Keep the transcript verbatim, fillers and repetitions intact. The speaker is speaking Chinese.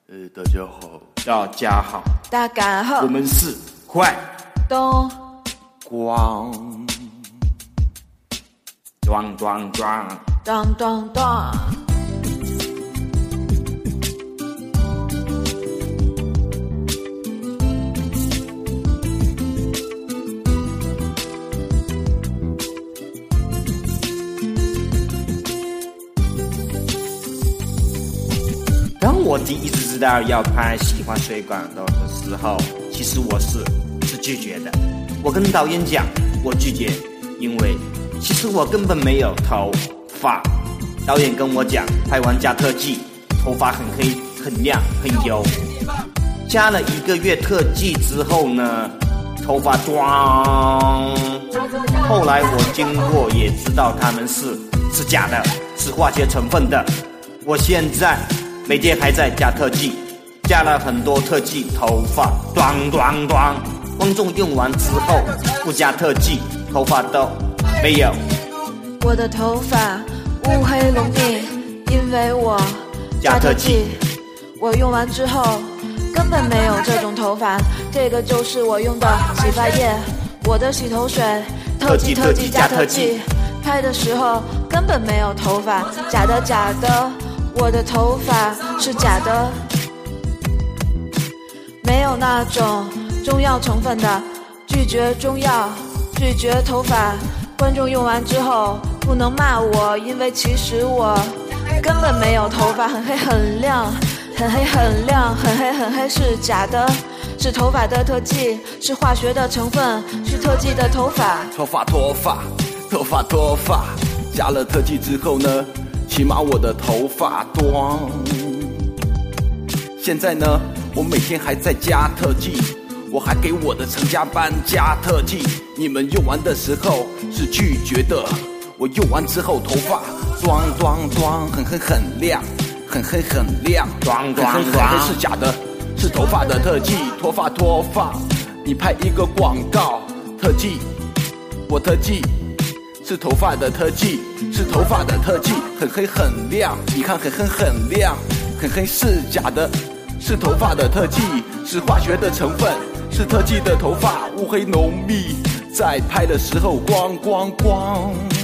呃，大家好， 大家好， 大家好， 我们是快东光，装装装， 当当当。 当我第一次知道要拍喜欢水管头的时候，其实我是是拒绝的。我跟导演讲，我拒绝，因为其实我根本没有头发。导演跟我讲，拍完加特技，头发很黑、很亮、很油。加了一个月特技之后呢，头发装。后来我经过也知道他们是是假的，是化学成分的。我现在每天还在加特技，加了很多特技，头发短短短。观众用完之后不加特技，头发都没有。 我的头发乌黑浓密，因为我加特技。 我用完之后根本没有这种头发，这个就是我用的洗发液，我的洗头水，特技特技加特技。拍的时候根本没有头发，假的假的。我的头发是假的，没有那种中药成分的，拒绝中药，拒绝头发。观众用完之后不能骂我，因为其实我根本没有头发，很黑很亮，很黑很亮，很黑很黑是假的，是头发的特技，是化学的成分，是特技的头发。 头发脱发，头发脱发，加了特技之后呢？起码我的头发短。现在呢，我每天还在加特技，我还给我的成家班加特技。你们用完的时候是拒绝的，我用完之后头发装装装，很黑很亮，很黑很亮， 装装很黑很黑是假的，是头发的特技，脱发脱发。你拍一个广告，特技，我特技。是头发的特技，是头发的特技，很黑很亮，你看很黑很亮，很黑是假的，是头发的特技，是化学的成分，是特技的头发，乌黑浓密，在拍的时候光光光。